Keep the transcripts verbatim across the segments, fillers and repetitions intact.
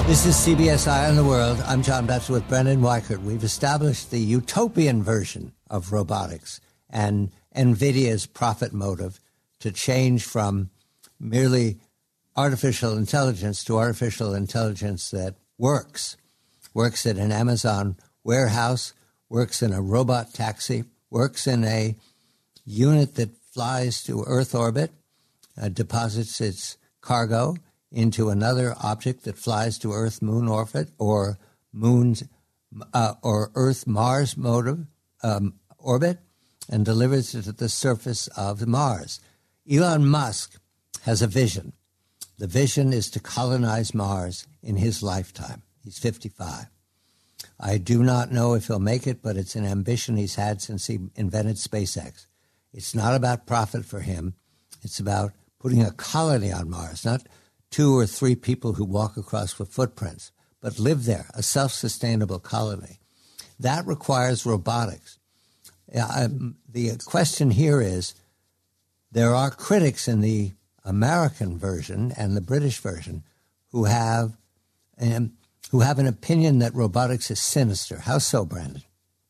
This is C B S Eye on the World. I'm John Betzel with Brendan Weichert. We've established the utopian version of robotics and NVIDIA's profit motive to change from merely artificial intelligence to artificial intelligence that works, works at an Amazon warehouse, works in a robot taxi, works in a unit that flies to Earth orbit, uh, deposits its cargo into another object that flies to Earth moon orbit or moon's uh, or Earth Mars motive, um, orbit and delivers it to the surface of Mars. Elon Musk has a vision. The vision is to colonize Mars in his lifetime. He's fifty-five. I do not know if he'll make it, but it's an ambition he's had since he invented SpaceX. It's not about profit for him. It's about putting a colony on Mars, not two or three people who walk across with footprints, but live there, a self-sustainable colony. That requires robotics. Uh, the question here is, there are critics in the American version and the British version who have um, who have an opinion that robotics is sinister. How so, Brandon?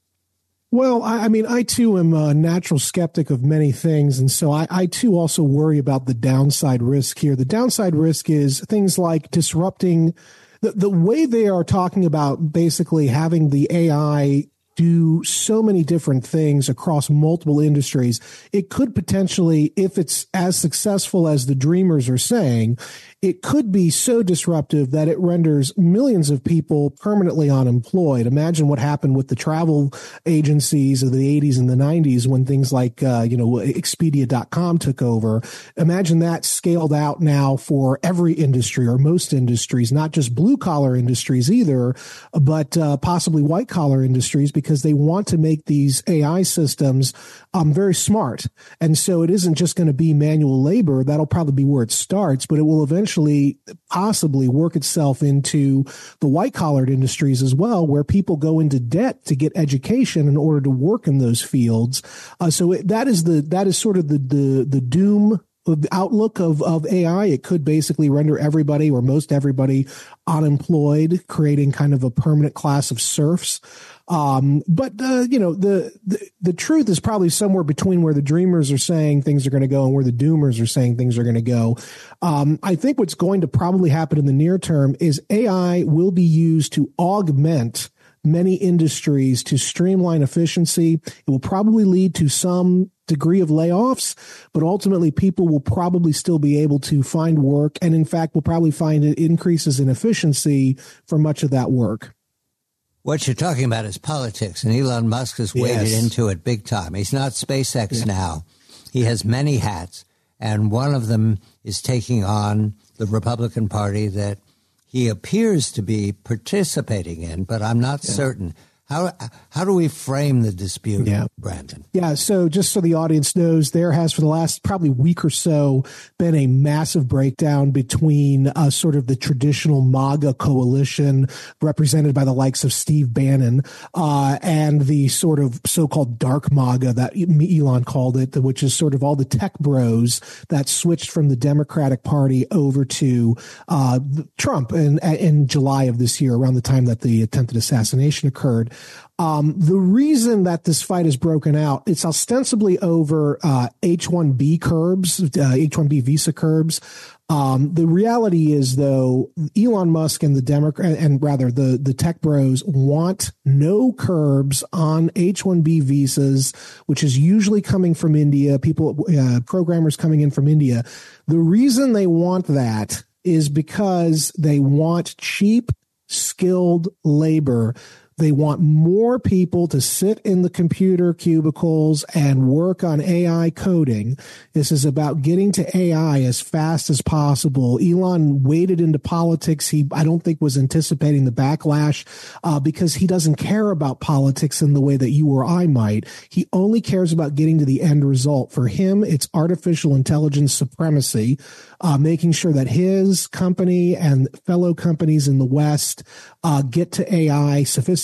Well, I, I mean, I too am a natural skeptic of many things. And so I, I too also worry about the downside risk here. The downside risk is things like disrupting the, the way they are talking about basically having the A I do so many different things across multiple industries. It could potentially, if it's as successful as the dreamers are saying, it could be so disruptive that it renders millions of people permanently unemployed. Imagine what happened with the travel agencies of the eighties and the nineties when things like, uh, you know, Expedia dot com took over. Imagine that scaled out now for every industry or most industries, not just blue collar industries either, but uh, possibly white collar industries, because they want to make these A I systems um, very smart. And so it isn't just going to be manual labor. That'll probably be where it starts, but it will eventually possibly work itself into the white collared industries as well, where people go into debt to get education in order to work in those fields. Uh, so it, that is the that is sort of the the the doom of the outlook of, of A I. It could basically render everybody or most everybody unemployed, creating kind of a permanent class of serfs. Um, but, uh, you know, the, the, the truth is probably somewhere between where the dreamers are saying things are going to go and where the doomers are saying things are going to go. Um, I think what's going to probably happen in the near term is A I will be used to augment many industries to streamline efficiency. It will probably lead to some degree of layoffs, but ultimately people will probably still be able to find work. And in fact, we'll probably find increases in efficiency for much of that work. What you're talking about is politics, and Elon Musk has waded yes. into it big time. He's not SpaceX yeah. now. He has many hats, and one of them is taking on the Republican Party that he appears to be participating in, but I'm not yeah. certain. How how do we frame the dispute, yeah. Brandon? Yeah, so just so the audience knows, there has for the last probably week or so been a massive breakdown between uh, sort of the traditional MAGA coalition represented by the likes of Steve Bannon uh, and the sort of so-called dark MAGA that Elon called it, which is sort of all the tech bros that switched from the Democratic Party over to uh, Trump in, in July of this year, around the time that the attempted assassination occurred. Um, the reason that this fight has broken out, it's ostensibly over uh, H one B curbs, uh, H one B visa curbs. Um, the reality is, though, Elon Musk and the Democrat, and rather the, the tech bros want no curbs on H one B visas, which is usually coming from India, people, uh, programmers coming in from India. The reason they want that is because they want cheap, skilled labor. They want more people to sit in the computer cubicles and work on A I coding. This is about getting to A I as fast as possible. Elon waded into politics. He, I don't think, was anticipating the backlash uh, because he doesn't care about politics in the way that you or I might. He only cares about getting to the end result. For him, it's artificial intelligence supremacy, uh, making sure that his company and fellow companies in the West uh, get to A I, sophisticated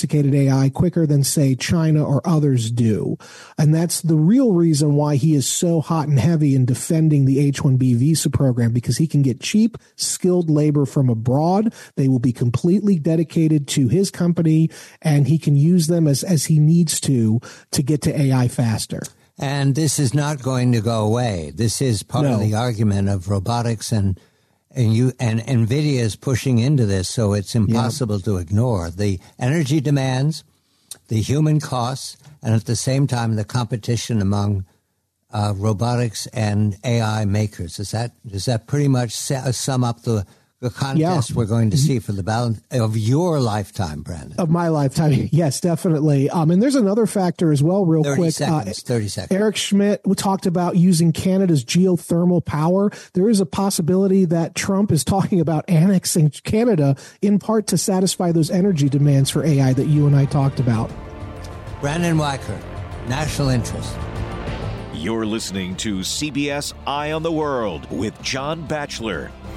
sophisticated A I quicker than, say, China or others do. And that's the real reason why he is so hot and heavy in defending the H one B visa program, because he can get cheap, skilled labor from abroad. They will be completely dedicated to his company, and he can use them as, as he needs to to get to A I faster. And this is not going to go away. This is part no. of the argument of robotics, and and you and NVIDIA is pushing into this, so it's impossible yeah. to ignore the energy demands, the human costs, and at the same time the competition among uh, robotics and A I makers. Is that does that pretty much sum up the the contest yeah. we're going to see for the balance of your lifetime, Brandon? Of my lifetime, yes, definitely. Um, and there's another factor as well, real thirty quick. Seconds, uh, thirty seconds. Eric Schmidt talked about using Canada's geothermal power. There is a possibility that Trump is talking about annexing Canada in part to satisfy those energy demands for A I that you and I talked about. Brandon Weichert, National Interest. You're listening to C B S Eye on the World with John Batchelor.